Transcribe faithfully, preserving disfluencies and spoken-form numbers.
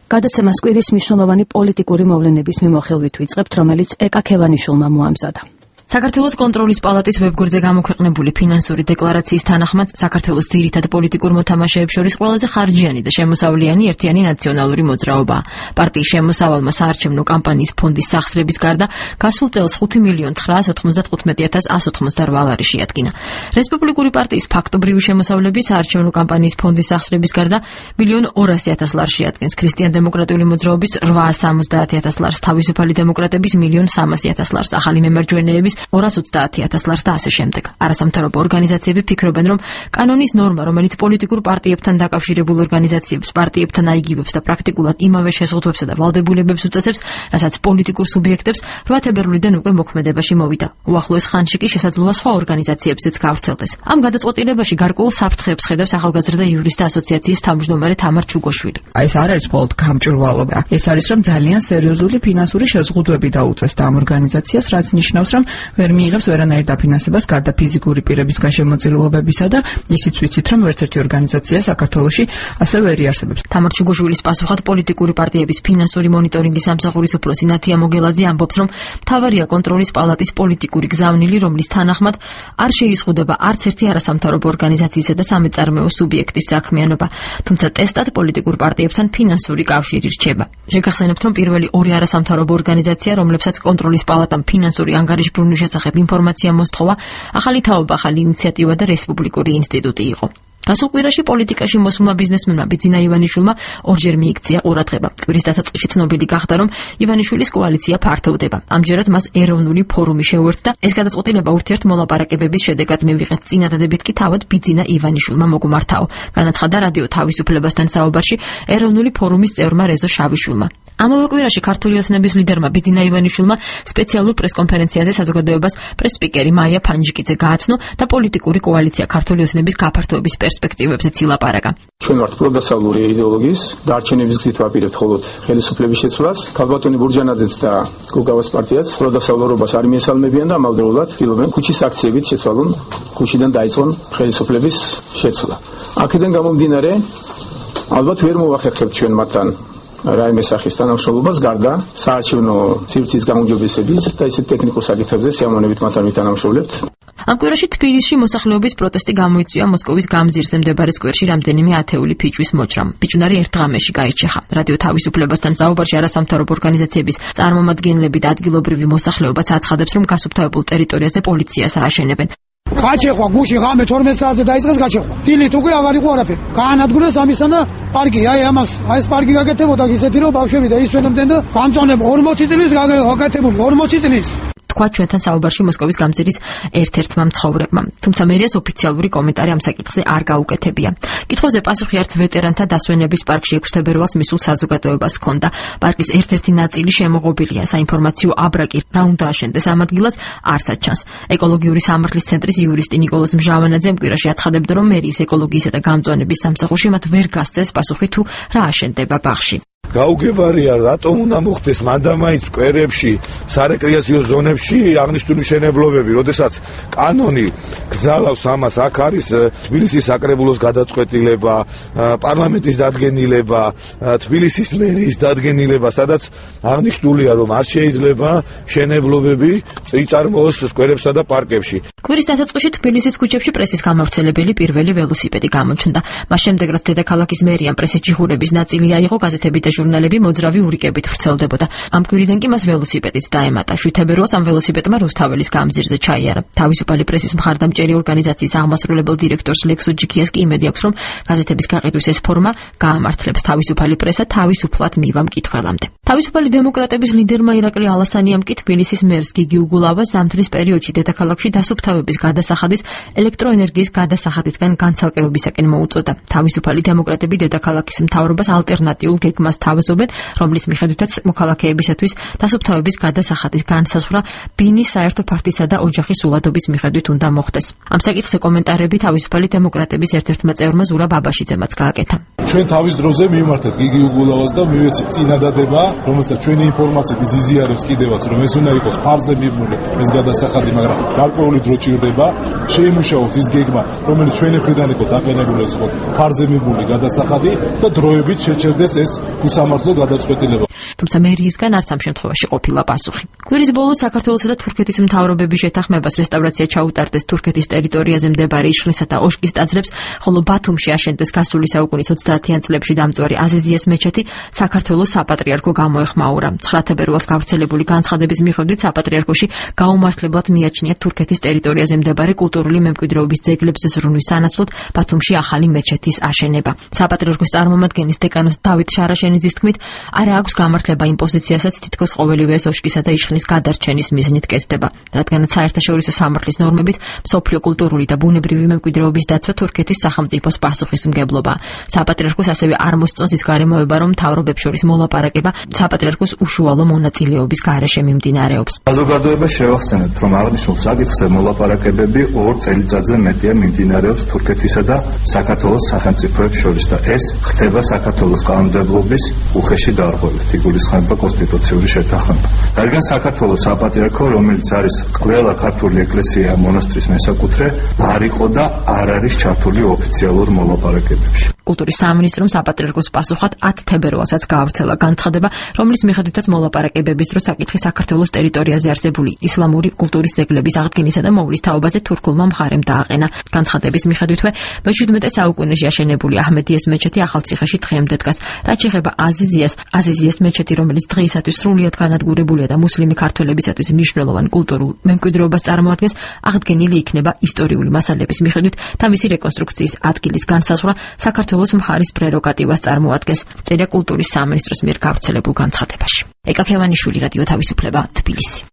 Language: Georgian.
გადაცემას კვირის მნიშვნელოვანი პოლიტიკური მოვლენების მიმოხილვით ვიწყებთ, რომელიც ეკა ქევანიშვილმა მოამზადა. საქართველოს კონტროლის პალატის ვებგვერდზე გამოქვეყნებული ფინანსური დეკლარაციის თანახმად საქართველოს ძირითად პოლიტიკურ მოთამაშეებს შორის ყველაზე ხარჯიანი და შემოსავლიანი ერთიანი ნაციონალური მოძრაობაა. პარტიის შემოსავალმა საარჩევნო კამპანიის ფონდის სახსრების გარდა გასულ წელს ხუთი მილიონი ცხრაას ოთხმოცდათხუთმეტი ათას ასს ოცდაოთხმოცდარვა ლარი შეადგინა. რესპუბლიკური პარტიის ფაქტობრივი შემოსავლები საარჩევნო კამპანიის ფონდის სახსრების გარდა მილიონი ორასი ათას ლარს შეადგენს. ქრისტიან-დემოკრატიული მოძრაობის რვაას სამოცდაათი ათას ლარს, თავისუფალი დემოკრატების მილიონი სამასი ათას ლარს, ახალი მემარჯვენეების ორას ოცდაათი ათას ლარს და ასე შემდეგ. არასამთავრობო ორგანიზაციები ფიქრობენ, რომ კანონის ნორმა, რომელიც პოლიტიკურ პარტიებთან დაკავშირებულ ორგანიზაციებს, პარტიებთან აიგივებს და პრაქტიკულად იმავე შეზღუდვებსა და ვალდებულებებს უწესებს, რასაც პოლიტიკურ სუბიექტებს, რვა თებერვლიდან უკვე მოქმედებაში მოვიდა. უახლოეს ხანში კი შესაძლოა სხვა ორგანიზაციებზეც გავრცელდეს. ამ გადაწყვეტილებაში გარკვეულ საფრთხეებს ხედავს ახალგაზრდა იურისტთა ასოციაციის თავმჯდომარე თამარ ჩუგოშვილი. აი ეს არ არის მხოლოდ გამჭვირვალობა. ეს არის რომ ძალიან სერიოზული ფინანსური შეზღუდვები დაუწესდა ამ ორგანიზაციას, რაც ნიშნავს, რომ ვერ მიიღებს ვერანაირ დაფინანსებას გარდა ფიზიკური პირების გაშემოწირულობებისა და ისიც ვიცით, რომ ერთ ერთი ორგანიზაცია საქართველოში ასე ვერ იარსებებს. თამარ ჩუგოშვილის პასუხად პოლიტიკური პარტიების ფინანსური მონიტორინგის სამსახურის უფროსი ნათია მოგელაძე ამბობს, რომ მთავარია კონტროლის პალატის პოლიტიკური გზავნილი, რომლის თანახმად არ შეიზღუდება არც ერთი არასამთავრობო ორგანიზაციისა და სამეწარმეო სუბიექტის საქმიანობა, თუმცა ტესტად პოლიტიკურ პარტიებთან ფინანსური კავშირი რჩება. შეგახსენებთ, რომ პირველი ორი არასამთავრობო ორგანიზაცია, რომლებსაც კონტროლის პალატამ ფინანსური ანგარიშბრუნვის შესახებ ინფორმაცია მოსთხოვა, ახალი თაობა, ახალი ინიციატივა და რესპუბლიკური ინსტიტუტი იყო. გასულ კვირაში პოლიტიკაში მოსულმა ბიზნესმენმა ბიძინა ივანიშვილმა ორჯერ მიიქცია ყურადღება. კვირის დასაწყისში ცნობილი გახდა, რომ ივანიშვილის კოალიცია ფართოვდება. ამჯერად მას ეროვნული ფორუმი შეუერთდა. ეს გადაწყვეტილება ურთიერთ მოლაპარაკებების შედეგად მივიღეს. წინადადებით კი თავად ბიძინა ივანიშვილმა მოგუმართაო. განაცხადა რადიო თავისუფლებასთან საუბარში ეროვნული ფორუმის წევრმა რეზო შავიშვილმა. ამავე კვირაში ქართული ოცნების ლიდერმა ბიძინა ივანიშვილმა სპეციალურ პრესკონფერენციაზე საზოგადოებას პრესსპიკერი მაია ფანჯიკიძე გააცნო და პოლიტიკური კოალიცია ქართული ოცნების გაფართოების პერსპექტივებზეც ილაპარაკა. ჩვენ ვართ პროდასავლური იდეოლოგიის დარჩენების გზით ვაპირებთ მხოლოდ ხელისუფლების შეცვლას. ქალბატონი ბურჯანაძეც და გოგავას პარტიაც პროდასავლურობას არ მიესალმებიან და ამავდროულად ცდილობენ ქუჩის აქციებით შეცვალონ, ქუჩიდან დაიწყონ ხელისუფლების შეცვლა. აქედან გამომდინარე, ალბათ ვერ მოვახერხებთ ჩვენ მათთან რაიმე სახის თანამშრომლობას გარდა საარჩევნო სივრცის გაუმჯობესების და ისეთ ტექნიკურ საკითხებზე სიამოვნებით მათთან ვითანამშრომლებთ. ამ კვირაში თბილისში მოსახლეობის პროტესტი გამოიწვია მოსკოვის გამზირზე მდებარე სკვერში რამდენიმე ათეული ფიჭვის მოჭრამ. ფიჭვნარი ერთ ღამეში გაიჩეხა. რადიო თავისუფლებასთან საუბარში არასამთავრობო ორგანიზაციების წარმომადგენლები და ადგილობრივი მოსახლეობაც აცხადებს, რომ გასუფთავებულ ტერიტორიაზე პოლიციას ააშენებენ. გაჩეხვა გუში ღამე თორმეტ საათზე დაიწყეს გაჩეხვა. დილით უკვე აღარ იყო არაფერი. გაანადგურეს ამისანა პარკი. აი ამას აი ეს პარკი გაკეთებოდა ისეთი რომ ბავშვები და ისვენებდნენ და გამწონებ ორმოცი წლის გაკეთებული ორმოცი წლის. თქვა ჩვენთან საუბარში მოსკოვის გამზირის ერთ-ერთმა მცხოვრებმა. თუმცა მერიას ოფიციალური კომენტარი ამ საკითხზე არ გაუკეთებია. კითხვებზე პასუხი არც ვეტერანთა დასვენების პარკში ექვსი თებერვალს მისულ საზოგადოებას ჰქონდა. პარკის ერთ-ერთი ნაწილი შემოღობილია. საინფორმაციო აბრაკი რა უნდა აშენდეს ამ ადგილას არსად ჩანს. ეკოლოგიური სამართლის ცენტრის იურისტი ნიკოლოზ მჟავანაძე მკვირაში აცხადებდა, რომ მერიის ეკოლოგიისა და გამწვანების სამსახურში მათ ვერ გასცეს პასუხი თუ რა აშენდება ბაღში. გაუგებარია, რატომ უნდა მოხდეს მანდამაის სკვერებში, სარეკრეაციო ზონებში აღნიშნული მშენებლობები, როდესაც კანონი გზალავს ამას, აქ არის თბილისის საკრებულოს გადაწყვეტილება, პარლამენტის დადგენილება, თბილისის მერიის დადგენილება, სადაც აღნიშნულია, რომ არ შეიძლება მშენებლობები წიწარმოოს სკვერებსა და პარკებში. კვირის დასაწყისში თბილისის ქუჩებში პრესის გამავრცელებელი პირველი ველოსიპედი გამოჩნდა. მას შემდეგ, რაც დედაქალაქის მერიამ პრესის ჯიხურების ნაწილი აიღო, გაზეთები და ჟურნალები მოძრავი ურიკებით ვრცელდებოდა. ამ კვირიდან კი მას ველოსიპედიც დაემატა. შვიდ თებერვალს ამ ველოსიპედმა რუსთაველის გამზირზე ჩაიარა. თავისუფალი პრესის მხარდამჭერი ორგანიზაციის აღმასრულებელ დირექტორს ლექსო ჯიქიას კი იმედი აქვს, რომ გაზეთების გაყიდვის ეს ფორმა გაამართლებს თავისუფალი პრესა თავისუფლად მივა მკითხველამდე. თავისუფალი დემოკრატების ლიდერმა ირაკლი ალასანიამ კი თბილისის მერს გიგი უგულავას ზამთრის პერიოდში დედაქალაქში დასუფთავების გადასახადის ელექტროენერგიის გადასახადისგან განცალკევებისაკენ მოუწოდა. თავისუფალი დემოკრატები დედაქალაქის მთავრობას ალტერნატიულ გეგმას თავაზობენ, რომლის მიხედვითაც მოქალაქეებისათვის დასუფთავების გადასახადის განსაზღვრა ბინის საერთო ფართისა და ოჯახის ულადობის მიხედვით უნდა მოხდეს. ამ საკითხზე კომენტარები თავისუფალი დემოკრატების ერთ-ერთმა წევრმა ზურა ბაბაშიძემაც გააკეთა. ჩვენ თავის დროზე მივმართეთ გიგი უგულავას და მივეცით წინადადება, რომელსაც ჩვენი ინფორმაციით იზიარებს კიდევაც, რომ ეს უნდა იყოს ფარზე მიბმული ეს გადასახადი, მაგრამ გარკვეული დრო ჭირდება. შეიმუშაოთ ის გეგმა, რომელიც ჩვენი მხრიდან იყო დაყენებული, ეს იყო ფარზე მიბმული გადასახადი და დროებით შეჩერდეს ეს უსამართლო გადაწყვეტილება. თუმცა მერიისგან არც ამ შემთხვევაში ყოფილა პასუხი. კვირის ბოლოს საქართველოსა და თურქეთის მთავრობების შეთანხმებას რესტავრაცია ჩაუტარდეს თურქეთის ტერიტორიაზე მდებარე იშხლისა და ოშკის ტაძრებს, ხოლო ბათუმში აშენდეს გასული საუკუნის ოცდაათიან წლებში დამწვარი აზიზიეს მეჩეთი საქართველოს საპატრიარქო გამოეხმაურა. ცხრა თებერვალს გავრცელებული განცხადების მიხედვით საპატრიარქოში გაუმართლებლად მიაჩნია თურქეთის ტერიტორიაზე მდებარე კულტურული მემკვიდრეობის ძეგლებს ზრუნვის სანაცვლოდ ბათუმში ახალი მეჩეთის აშენება. საპატრიარქოს წარმომადგენლის დეკანოს დავით შარაშენიძის თქმით, არა აქვს გამართლება იმ პოზიციასაც თითქოს ყოველივე ეს ოშკისა და იშხლის გადარჩენის მიზნით კეთდება, რადგანაც საერთაშორისო სამართლის ნორმებით მსოფლიო კულტურული და ბუნებრივი მემკვიდრეობის დაცვა თურქეთის სახელმწიფოს პასუხისმგებლობა. საპატრიარქოს ასევე არ მოსწონს ის გარემოება, რომ მთავრობებს შორის მოლაპარაკება საპატრიარქოს უშუალო მონაწილეობის გარეშე მიმდინარეობს. საზოგადოება შევახსენებთ, რომ აღნიშნულ საკითხზე მოლაპარაკებები ორ წელიწადზე მეტია მიმდინარეობს თურქეთისა და საქართველოს სახელმწიფოებს შორის და ეს ხდება საქართველოს კანონმდებლობის უხეში დარღვევით, იგულისხმება კონსტიტუციური შეთანხმება. რადგან საქართველოს საპატრიარქო, რომელიც არის ყველა ქართული ეკლესია მონასტრის მესაკუთრე, არ იყო და არ არის ჩართული ოფიციალურ მოლაპარაკებებში. კულტურის სამინისტრომ საპატრიარქოს პასუხად ათ თებერვალსაც გაავრცელა განცხადება, რომლის მიხედვითაც მოლაპარაკებების დროს საკითხი საქართველოს ტერიტორიაზე არსებული ისლამური კულტურის ძეგლების აღდგენისა და მოვლის თაობაზე თურქულმა მხარემ დააყენა. განცხადების მიხედვითვე მეჩვიდმეტე საუკუნეში აშენებული აჰმედიეს მეჩეთი ახალციხეში დღემდე დგას. რაც შეეხება აზიზიას, აზიზიეს მეჩეთი, რომელიც დღეისათვის სრულიად განადგურებულია და მუსლიმი ქართველებისათვის მნიშვნელოვან კულტურულ მემკვიდრეობას წარმოადგენს, აღდგენილი იქნება ისტორიული მასალების მიხედვით და მისი რეკონსტრუქციის ადგილის განსაზღვრა საქართველოს მხარის პრეროგატივას წარმოადგენს, წერია კულტურის სამინისტროს მიერ გავრცელებულ განცხადებაში. ეკა ქევანიშვილი, რადიო თავისუფლება, თბილისი.